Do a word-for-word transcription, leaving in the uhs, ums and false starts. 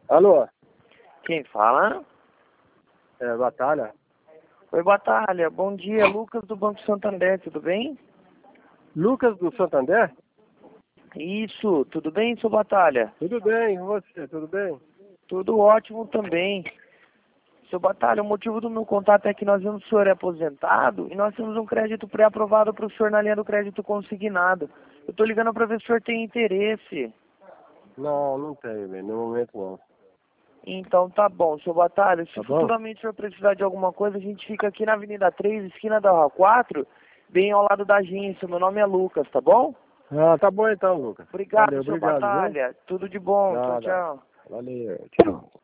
Alô? Quem fala? É, Batalha? Oi, Batalha. Bom dia, Lucas do Banco Santander, tudo bem? Lucas do Santander? Isso, tudo bem, seu Batalha? Tudo bem, e você? Tudo bem? Tudo ótimo também. Seu Batalha, o motivo do meu contato é que nós vemos que o senhor é aposentado e nós temos um crédito pré-aprovado para o senhor na linha do crédito consignado. Eu estou ligando para ver se o senhor tem interesse. Não, não tenho, velho. No momento não. Então tá bom, seu Batalha. Se Tá bom? futuramente o senhor precisar de alguma coisa, a gente fica aqui na Avenida três, esquina da Rua quatro, bem ao lado da agência. Meu nome é Lucas, tá bom? Ah, tá bom então, Lucas. Obrigado, Valeu, seu obrigado, viu? Batalha. Tudo de bom. Tchau, Nada. tchau. Valeu, tchau.